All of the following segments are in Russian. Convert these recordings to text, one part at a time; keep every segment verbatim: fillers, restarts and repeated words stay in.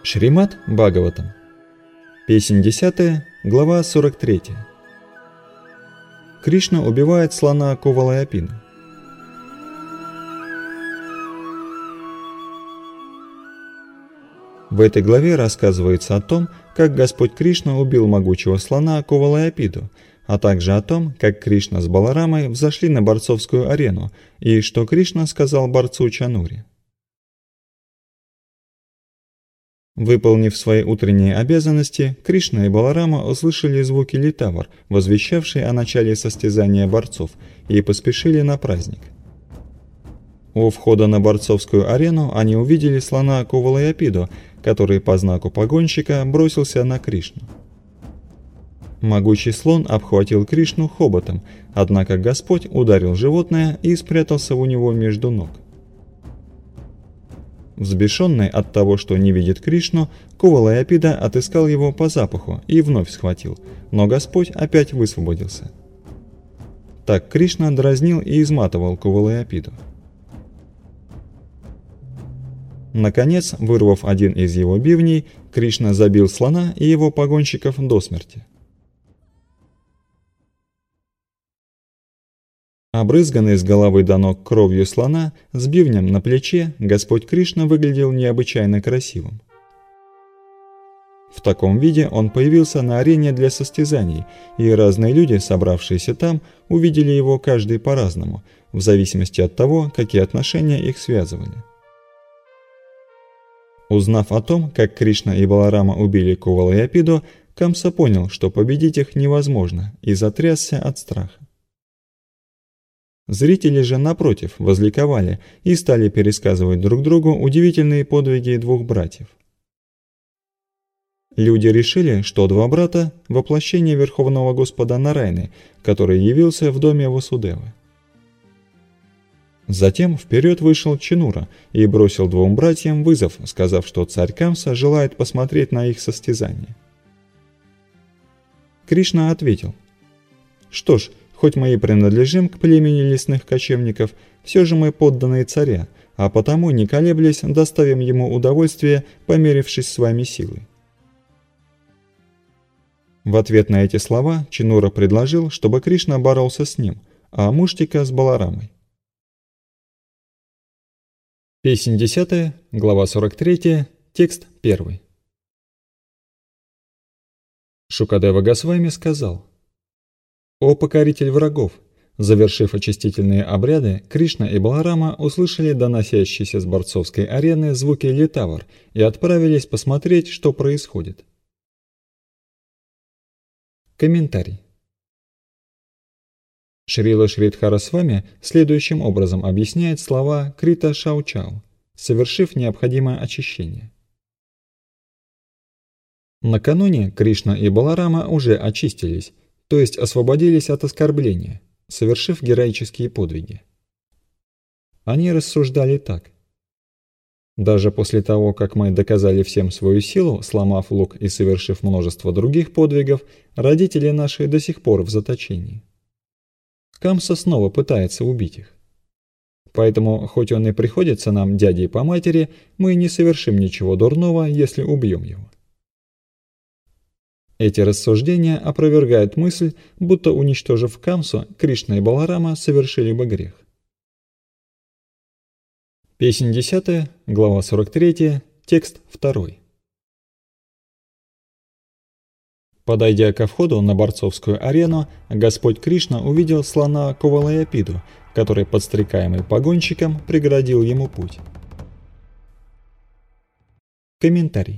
Шримад Бхагаватам. Песнь десятая, глава сорок третья. Кришна убивает слона Кувалаяпиду. В этой главе рассказывается о том, как Господь Кришна убил могучего слона Кувалаяпиду, а также о том, как Кришна с Баларамой взошли на борцовскую арену и что Кришна сказал борцу Чанури. Выполнив свои утренние обязанности, Кришна и Баларама услышали звуки литавр, возвещавшие о начале состязания борцов, и поспешили на праздник. У входа на борцовскую арену они увидели слона Кувалаяпиду, который по знаку погонщика бросился на Кришну. Могучий слон обхватил Кришну хоботом, однако Господь ударил животное и спрятался у него между ног. Взбешенный от того, что не видит Кришну, Кувалаяпида отыскал его по запаху и вновь схватил, но Господь опять высвободился. Так Кришна дразнил и изматывал Кувалаяпиду. Наконец, вырвав один из его бивней, Кришна забил слона и его погонщиков до смерти. Обрызганный с головы до ног кровью слона, с бивнем на плече, Господь Кришна выглядел необычайно красивым. В таком виде он появился на арене для состязаний, и разные люди, собравшиеся там, увидели его каждый по-разному, в зависимости от того, какие отношения их связывали. Узнав о том, как Кришна и Баларама убили Кувалаяпиду, Камса понял, что победить их невозможно, и затрясся от страха. Зрители же, напротив, возликовали и стали пересказывать друг другу удивительные подвиги двух братьев. Люди решили, что два брата – воплощение Верховного Господа Нарайны, который явился в доме Васудевы. Затем вперед вышел Чанура и бросил двум братьям вызов, сказав, что царь Камса желает посмотреть на их состязание. Кришна ответил: «Что ж, хоть мы и принадлежим к племени лесных кочевников, все же мы подданные царя, а потому, не колеблясь, доставим ему удовольствие, померившись с вами силой». В ответ на эти слова Чанура предложил, чтобы Кришна боролся с ним, а Муштика с Баларамой. Песнь десятая, глава сорок третья, текст первый. Шукадева Госвами сказал: «О покоритель врагов!» Завершив очистительные обряды, Кришна и Баларама услышали доносящиеся с борцовской арены звуки литавр и отправились посмотреть, что происходит. Комментарий. Шрила Шридхарасвами следующим образом объясняет слова Крита Шаучау, совершив необходимое очищение. Накануне Кришна и Баларама уже очистились, то есть освободились от оскорбления, совершив героические подвиги. Они рассуждали так: даже после того, как мы доказали всем свою силу, сломав лук и совершив множество других подвигов, родители наши до сих пор в заточении. Камса снова пытается убить их. Поэтому, хоть он и приходится нам дядей по матери, мы не совершим ничего дурного, если убьем его. Эти рассуждения опровергают мысль, будто, уничтожив Камсу, Кришна и Баларама совершили бы грех. Песнь десятая, глава сорок третья, текст второй. Подойдя ко входу на борцовскую арену, Господь Кришна увидел слона Кувалаяпиду, который, подстрекаемый погонщиком, преградил ему путь. Комментарий.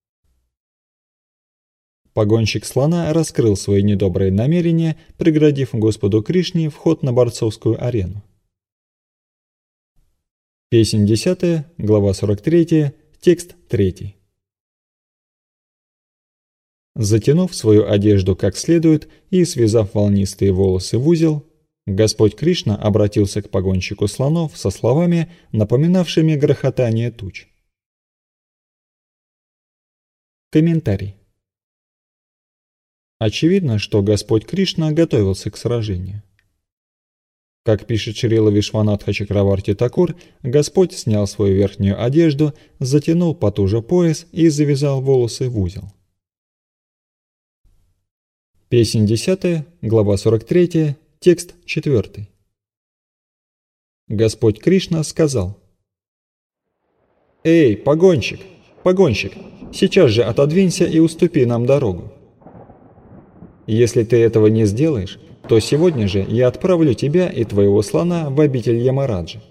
Погонщик слона раскрыл свои недобрые намерения, преградив Господу Кришне вход на борцовскую арену. Песнь десятая, глава сорок третья, текст третий. Затянув свою одежду как следует и связав волнистые волосы в узел, Господь Кришна обратился к погонщику слонов со словами, напоминавшими грохотание туч. Комментарий. Очевидно, что Господь Кришна готовился к сражению. Как пишет Шрила Вишванатха Чакраварти Такур, Господь снял свою верхнюю одежду, затянул потуже пояс и завязал волосы в узел. Песнь десятая, глава сорок третья, текст четвёртый. Господь Кришна сказал: «Эй, погонщик, погонщик, сейчас же отодвинься и уступи нам дорогу. Если ты этого не сделаешь, то сегодня же я отправлю тебя и твоего слона в обитель Ямараджи».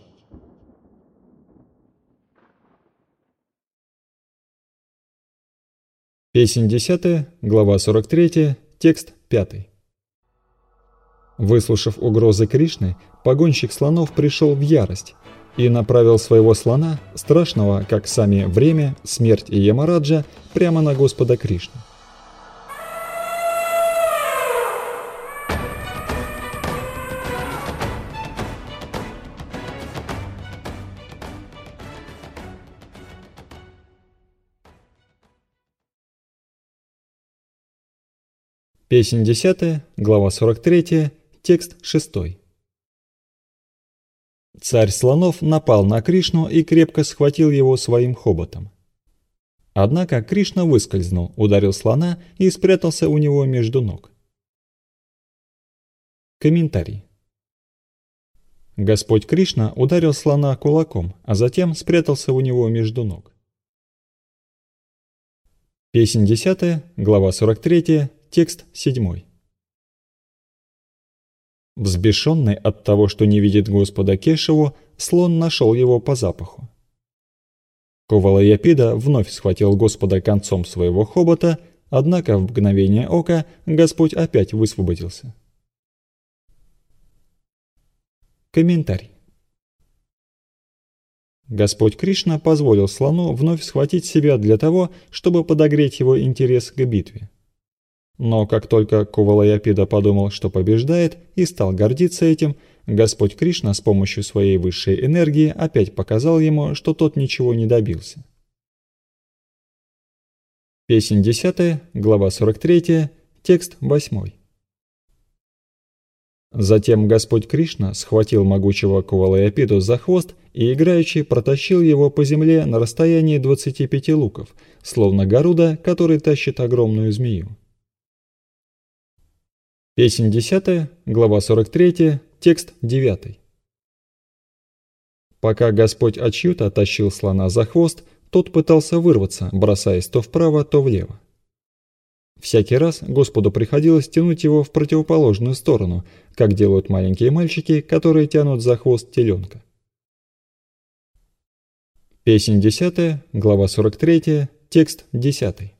Песнь десятая, глава сорок третья, текст пятый. Выслушав угрозы Кришны, погонщик слонов пришел в ярость и направил своего слона, страшного, как сами время, смерть и Ямараджа, прямо на Господа Кришну. Песнь десятая, глава сорок третья, текст шестой. Царь слонов напал на Кришну и крепко схватил его своим хоботом. Однако Кришна выскользнул, ударил слона и спрятался у него между ног. Комментарий. Господь Кришна ударил слона кулаком, а затем спрятался у него между ног. Песнь десятая, глава сорок третья, текст седьмой. Взбешенный от того, что не видит Господа Кешаву, слон нашел его по запаху. Кувалаяпида вновь схватил Господа концом своего хобота, однако в мгновение ока Господь опять высвободился. Комментарий. Господь Кришна позволил слону вновь схватить себя для того, чтобы подогреть его интерес к битве. Но как только Кувалаяпида подумал, что побеждает, и стал гордиться этим, Господь Кришна с помощью своей высшей энергии опять показал ему, что тот ничего не добился. Песнь десятая, глава сорок третья, текст восьмой. Затем Господь Кришна схватил могучего Кувалаяпиду за хвост и играючи протащил его по земле на расстоянии двадцати пяти луков, словно Гаруда, который тащит огромную змею. Песнь десятая, глава сорок третья, текст девятый. Пока Господь Ачьюта тащил слона за хвост, тот пытался вырваться, бросаясь то вправо, то влево. Всякий раз Господу приходилось тянуть его в противоположную сторону, как делают маленькие мальчики, которые тянут за хвост теленка. Песнь десятая, глава сорок третья, текст десятый.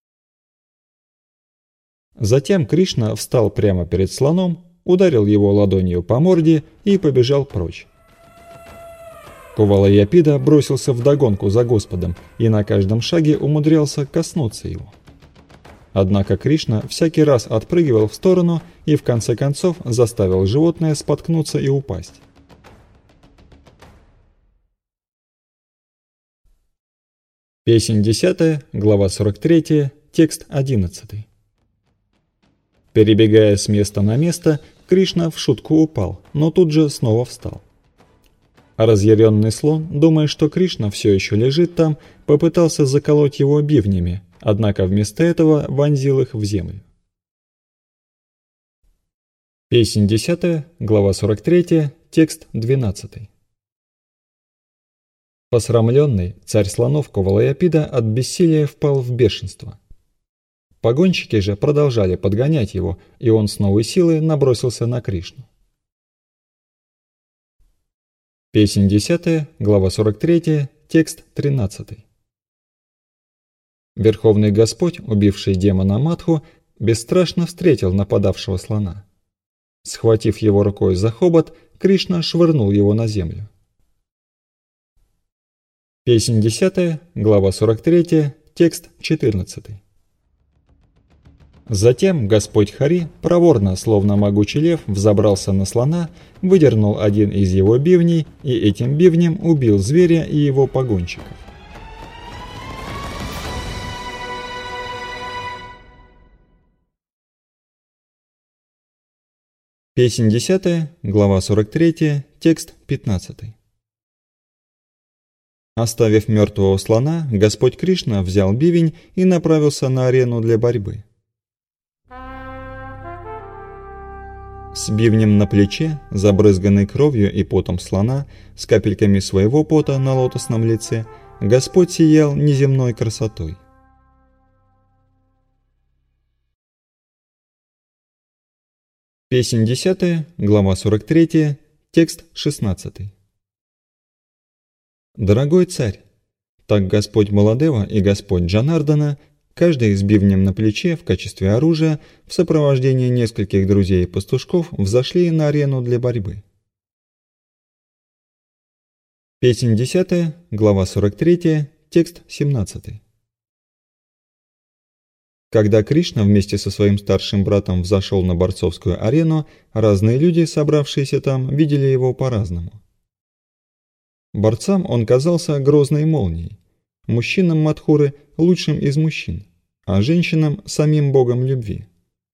Затем Кришна встал прямо перед слоном, ударил его ладонью по морде и побежал прочь. Кувалаяпида бросился вдогонку за Господом и на каждом шаге умудрялся коснуться его. Однако Кришна всякий раз отпрыгивал в сторону и в конце концов заставил животное споткнуться и упасть. Песнь десятая, глава сорок третья, текст одиннадцатый. Перебегая с места на место, Кришна в шутку упал, но тут же снова встал. Разъяренный слон, думая, что Кришна все еще лежит там, попытался заколоть его бивнями, однако вместо этого вонзил их в землю. Песнь десятая, глава сорок третья, текст двенадцатый. Посрамленный царь слонов Кувалаяпида от бессилия впал в бешенство. Погонщики же продолжали подгонять его, и он с новой силой набросился на Кришну. Песнь десятая, глава сорок третья, текст тринадцатый. Верховный Господь, убивший демона Мадху, бесстрашно встретил нападавшего слона. Схватив его рукой за хобот, Кришна швырнул его на землю. Песнь десятая, глава сорок третья, текст четырнадцатый. Затем Господь Хари проворно, словно могучий лев, взобрался на слона, выдернул один из его бивней и этим бивнем убил зверя и его погонщиков. Песнь десятая, глава сорок третья, текст пятнадцатый. Оставив мертвого слона, Господь Кришна взял бивень и направился на арену для борьбы. С бивнем на плече, забрызганный кровью и потом слона, с капельками своего пота на лотосном лице, Господь сиял неземной красотой. Песнь десятая, глава сорок третья, текст шестнадцатый. Дорогой царь, так Господь Баладева и Господь Джанардана, каждый с бивнем на плече в качестве оружия, в сопровождении нескольких друзей и пастушков, взошли на арену для борьбы. Песнь десятая, глава сорок третья, текст семнадцатый. Когда Кришна вместе со своим старшим братом взошел на борцовскую арену, разные люди, собравшиеся там, видели его по-разному. Борцам он казался грозной молнией, мужчинам Мадхуры – лучшим из мужчин, а женщинам – самим богом любви.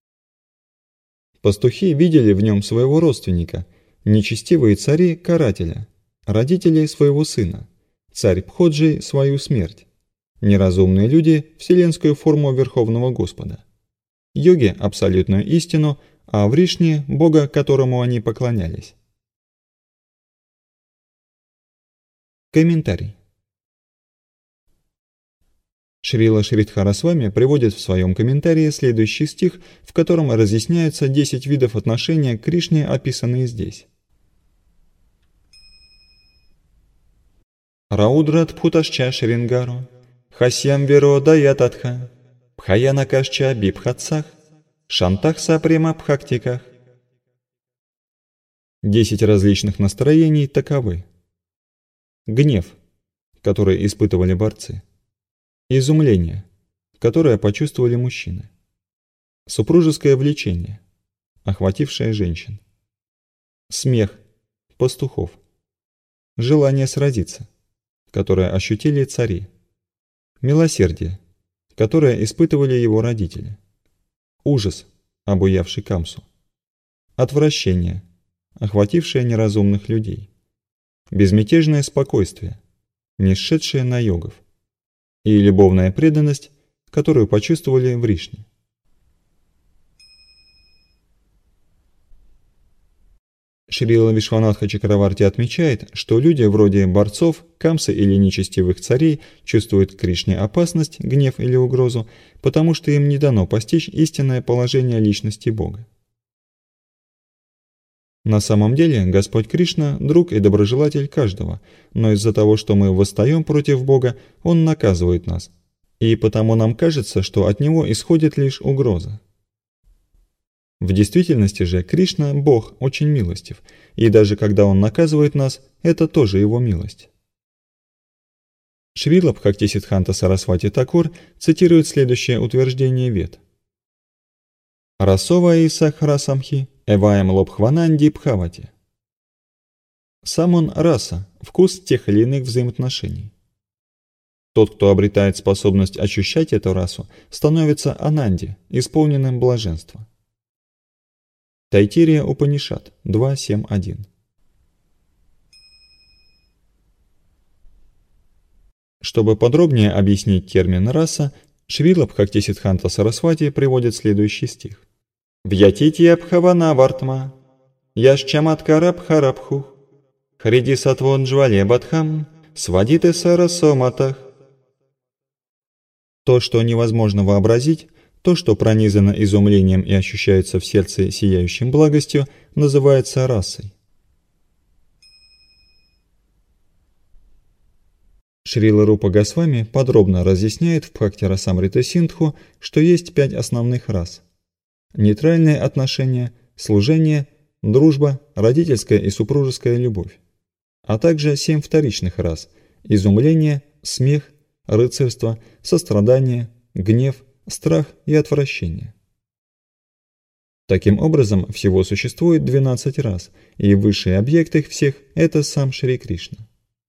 Пастухи видели в нем своего родственника, нечестивые цари – карателя, родители – своего сына, царь Пходжи – свою смерть, неразумные люди – вселенскую форму Верховного Господа, йоги – абсолютную истину, а Вришни – бога, которому они поклонялись. Комментарий. Шрила Шридхарасвами приводит в своем комментарии следующий стих, в котором разъясняются десять видов отношения к Кришне, описанные здесь. Раудrat Пхуташча Шрингару, Хасьям Веро Даятатха, Пхаянакашча Бибхатсах, Шантах Сапрема Пхактиках. Десять различных настроений таковы. Гнев, который испытывали борцы. Изумление, которое почувствовали мужчины. Супружеское влечение, охватившее женщин. Смех, пастухов. Желание сразиться, которое ощутили цари. Милосердие, которое испытывали его родители. Ужас, обуявший Камсу. Отвращение, охватившее неразумных людей. Безмятежное спокойствие, не сшедшее на йогов. И любовная преданность, которую почувствовали Вришни. Шрила Вишванатха Чакраварти отмечает, что люди вроде борцов, камсы или нечестивых царей чувствуют к Кришне опасность, гнев или угрозу, потому что им не дано постичь истинное положение личности Бога. На самом деле Господь Кришна – друг и доброжелатель каждого, но из-за того, что мы восстаем против Бога, Он наказывает нас, и потому нам кажется, что от Него исходит лишь угроза. В действительности же Кришна – Бог очень милостив, и даже когда Он наказывает нас, это тоже Его милость. Шрила Бхактисиддханта Сарасвати Такур цитирует следующее утверждение Вед. «Расова и сахарасамхи эваем лобхвананди пхавати». Сам он раса, вкус тех или иных взаимоотношений. Тот, кто обретает способность ощущать эту расу, становится ананди, исполненным блаженства. Тайтирия Упанишад два семь один. Чтобы подробнее объяснить термин «раса», Шрила Бхактисиддханта Сарасвати приводит следующий стих. «Вьятитья Бхавана Вартма, Яшчаматкара Бхарабхух, Хриди Сатвон Джвале Бадхам, Свадиты Сарасоматах». То, что невозможно вообразить, то, что пронизано изумлением и ощущается в сердце сияющим благостью, называется расой. Шрила Рупа Госвами подробно разъясняет в Бхакти-расамрита Синдху, что есть пять основных рас. Нейтральные отношения, служение, дружба, родительская и супружеская любовь, а также семь вторичных рас – изумление, смех, рыцарство, сострадание, гнев, страх и отвращение. Таким образом, всего существует двенадцать рас, и высший объект их всех – это сам Шри Кришна.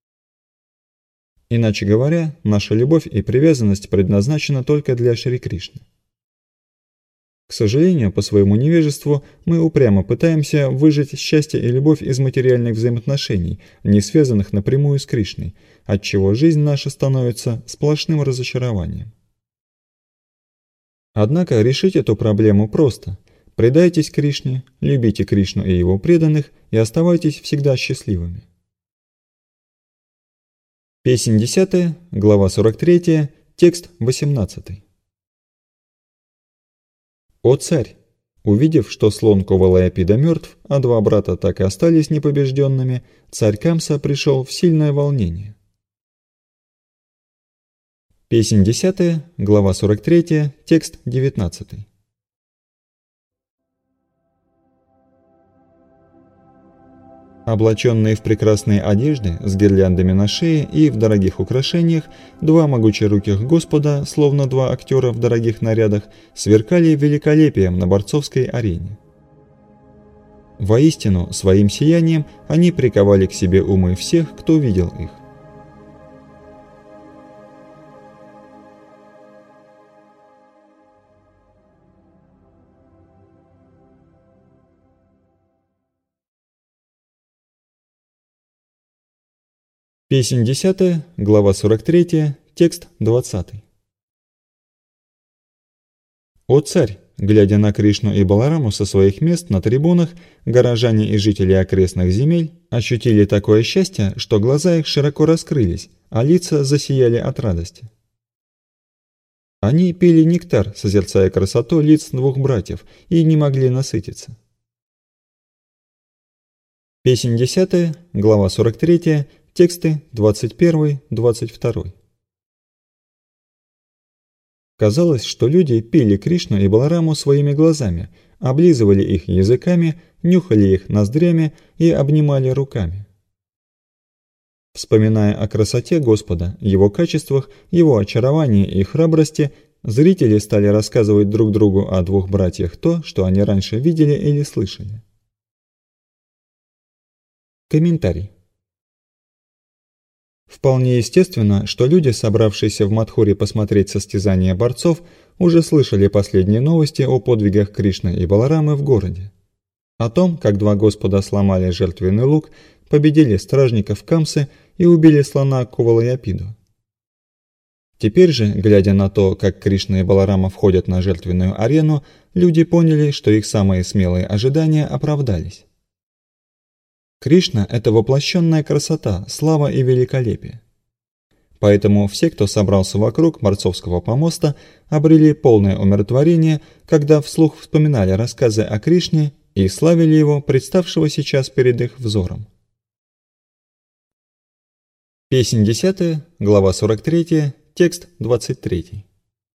Иначе говоря, наша любовь и привязанность предназначена только для Шри Кришны. К сожалению, по своему невежеству мы упрямо пытаемся выжать счастье и любовь из материальных взаимоотношений, не связанных напрямую с Кришной, отчего жизнь наша становится сплошным разочарованием. Однако решить эту проблему просто. Предайтесь Кришне, любите Кришну и его преданных и оставайтесь всегда счастливыми. Песнь десятая, глава сорок третья, текст восемнадцатый. «О царь! Увидев, что слон Кувалаяпида мертв, а два брата так и остались непобежденными, царь Камса пришел в сильное волнение». Песнь десятая, глава сорок третья, текст девятнадцатый. Облаченные в прекрасные одежды, с гирляндами на шее и в дорогих украшениях, два могучеруких Господа, словно два актера в дорогих нарядах, сверкали великолепием на борцовской арене. Воистину, своим сиянием они приковали к себе умы всех, кто видел их. Песнь десятая, глава сорок третья, текст двадцатый. «О царь! Глядя на Кришну и Балараму со своих мест на трибунах, горожане и жители окрестных земель ощутили такое счастье, что глаза их широко раскрылись, а лица засияли от радости. Они пили нектар, созерцая красоту лиц двух братьев, и не могли насытиться». Песнь десятая, глава сорок третья, тексты двадцать первый двадцать второй. Казалось, что люди пили Кришну и Балараму своими глазами, облизывали их языками, нюхали их ноздрями и обнимали руками. Вспоминая о красоте Господа, его качествах, его очаровании и храбрости, зрители стали рассказывать друг другу о двух братьях то, что они раньше видели или слышали. Комментарий. Вполне естественно, что люди, собравшиеся в Мадхуре посмотреть состязания борцов, уже слышали последние новости о подвигах Кришны и Баларамы в городе. О том, как два Господа сломали жертвенный лук, победили стражников Камсы и убили слона Кувалаяпиду. Теперь же, глядя на то, как Кришна и Баларама входят на жертвенную арену, люди поняли, что их самые смелые ожидания оправдались. Кришна – это воплощенная красота, слава и великолепие. Поэтому все, кто собрался вокруг борцовского помоста, обрели полное умиротворение, когда вслух вспоминали рассказы о Кришне и славили его, представшего сейчас перед их взором. Песнь десятая, глава сорок третья, текст двадцать третий.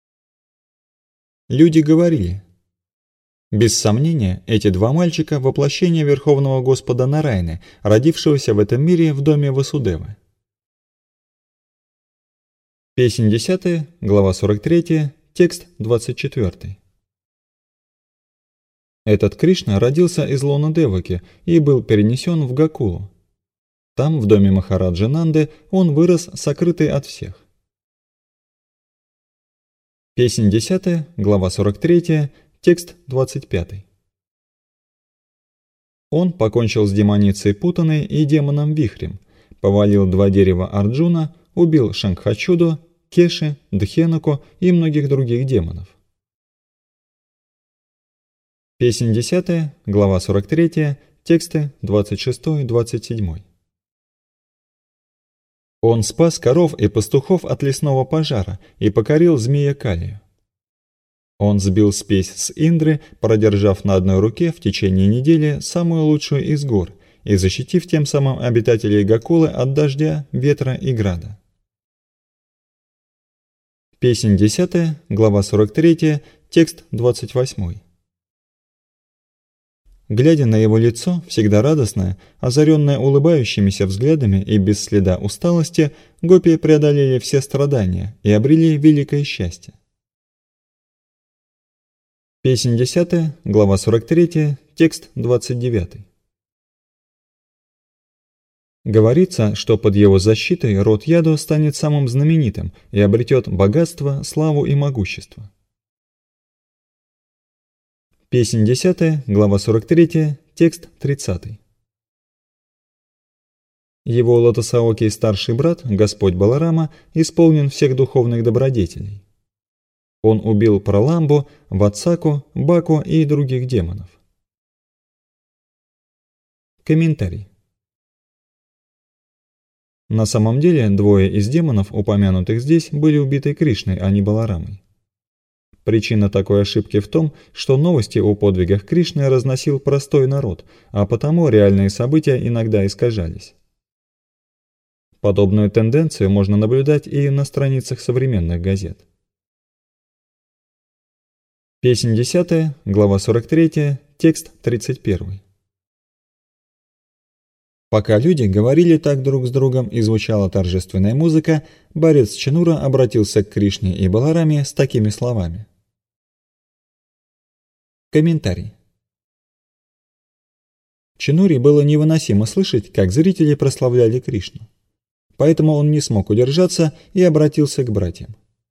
Люди говорили: без сомнения, эти два мальчика – воплощение Верховного Господа Нараяны, родившегося в этом мире в доме Васудевы. Песнь десятая, глава сорок третья, текст двадцать четвёртый. Этот Кришна родился из лона Деваки и был перенесен в Гакулу. Там, в доме Махараджи Нанды, он вырос сокрытый от всех. Песнь десятая, глава сорок третья, текст двадцать пятый. Он покончил с демоницей Путаной и демоном Вихрем, повалил два дерева Арджуна, убил Шанкхачуду, Кеши, Дхенуку и многих других демонов. Песнь десятая, глава сорок третья, тексты двадцать шестой двадцать седьмой. Он спас коров и пастухов от лесного пожара и покорил змея Калию. Он сбил спесь с Индры, продержав на одной руке в течение недели самую лучшую из гор и защитив тем самым обитателей Гакулы от дождя, ветра и града. Песнь десятая, глава сорок третья, текст двадцать восьмой. Глядя на его лицо, всегда радостное, озаренное улыбающимися взглядами и без следа усталости, гопи преодолели все страдания и обрели великое счастье. Песнь десятая, глава сорок третья, текст двадцать девятый. Говорится, что под его защитой род Яду станет самым знаменитым и обретет богатство, славу и могущество. Песнь десятая, глава сорок третья, текст тридцатый. Его Лотосаокий старший брат, Господь Баларама, исполнен всех духовных добродетелей. Он убил Праламбу, Ватсаку, Баку и других демонов. Комментарий. На самом деле, двое из демонов, упомянутых здесь, были убиты Кришной, а не Баларамой. Причина такой ошибки в том, что новости о подвигах Кришны разносил простой народ, а потому реальные события иногда искажались. Подобную тенденцию можно наблюдать и на страницах современных газет. Песнь десятая, глава сорок третья, текст тридцать первый. Пока люди говорили так друг с другом и звучала торжественная музыка, борец Чанура обратился к Кришне и Балараме с такими словами. Комментарий. Чануре было невыносимо слышать, как зрители прославляли Кришну. Поэтому он не смог удержаться и обратился к братьям.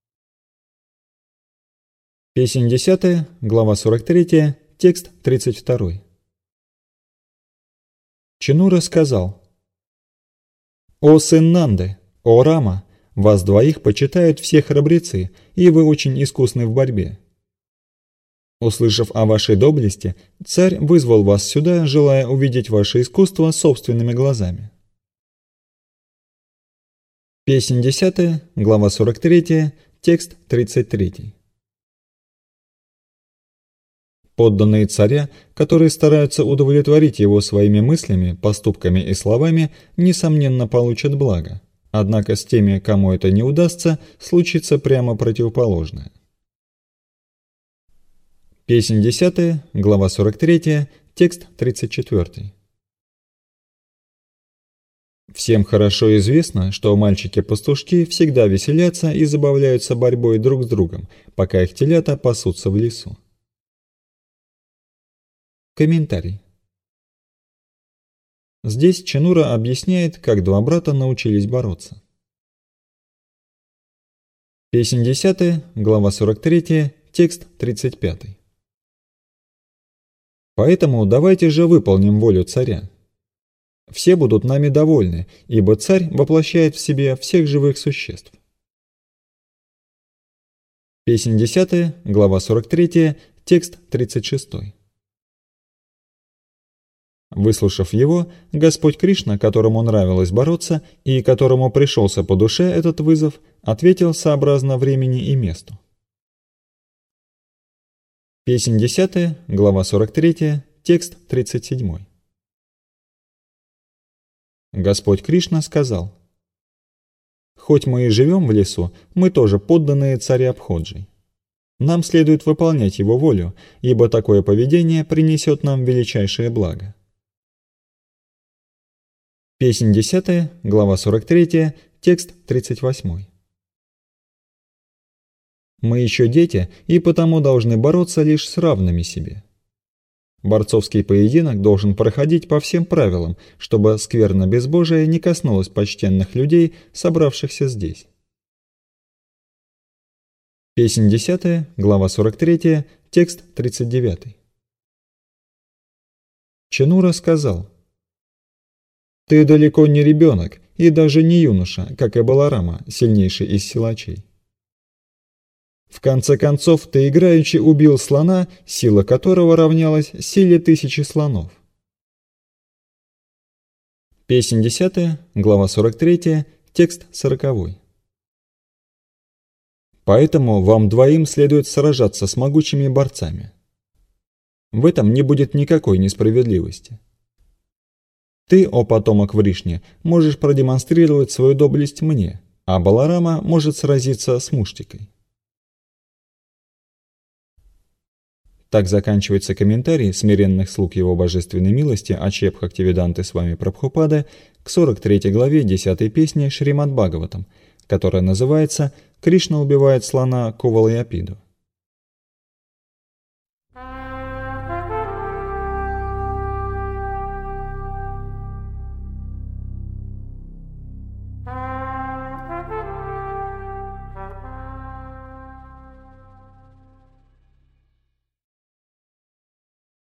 Песнь десятая, глава сорок третья, текст тридцать второй. Чанура сказал: «О сын Нанды, о Рама, вас двоих почитают все храбрецы, и вы очень искусны в борьбе. Услышав о вашей доблести, царь вызвал вас сюда, желая увидеть ваше искусство собственными глазами». Песнь десятая, глава сорок третья, текст тридцать третий. Подданные царя, которые стараются удовлетворить его своими мыслями, поступками и словами, несомненно получат благо. Однако с теми, кому это не удастся, случится прямо противоположное. Песнь десятая, глава сорок третья, текст тридцать четвёртый. Всем хорошо известно, что мальчики-пастушки всегда веселятся и забавляются борьбой друг с другом, пока их телята пасутся в лесу. Комментарий. Здесь Чанура объясняет, как два брата научились бороться. Песнь десятая, глава сорок третья, текст тридцать пятый. Поэтому давайте же выполним волю царя. Все будут нами довольны, ибо царь воплощает в себе всех живых существ. Песнь десятая, глава сорок третья, текст тридцать шестой. Выслушав его, Господь Кришна, которому нравилось бороться и которому пришелся по душе этот вызов, ответил сообразно времени и месту. Песнь десятая, глава сорок третья, текст тридцать седьмой. Господь Кришна сказал: «Хоть мы и живем в лесу, мы тоже подданные царя Абходжи. Нам следует выполнять его волю, ибо такое поведение принесет нам величайшее благо». Песнь десятая, глава сорок третья, текст тридцать восьмой. Мы еще дети, и потому должны бороться лишь с равными себе. Борцовский поединок должен проходить по всем правилам, чтобы скверна безбожия не коснулась почтенных людей, собравшихся здесь. Песнь десятая, глава сорок третья, текст тридцать девятый. Чанура сказал: «Ты далеко не ребенок и даже не юноша, как и Баларама, сильнейший из силачей. В конце концов, ты играючи убил слона, сила которого равнялась силе тысячи слонов». Песнь десятая, глава сорок третья, текст сороковой. «Поэтому вам двоим следует сражаться с могучими борцами. В этом не будет никакой несправедливости. Ты, о потомок Вришни, можешь продемонстрировать свою доблесть мне, а Баларама может сразиться с Муштикой». Так заканчивается комментарий смиренных слуг его божественной милости Ачеб Бхактивиданты Свами Прабхупады к сорок третьей главе десятой песни Шримад Бхагаватам, которая называется «Кришна убивает слона Кувалаяпиду».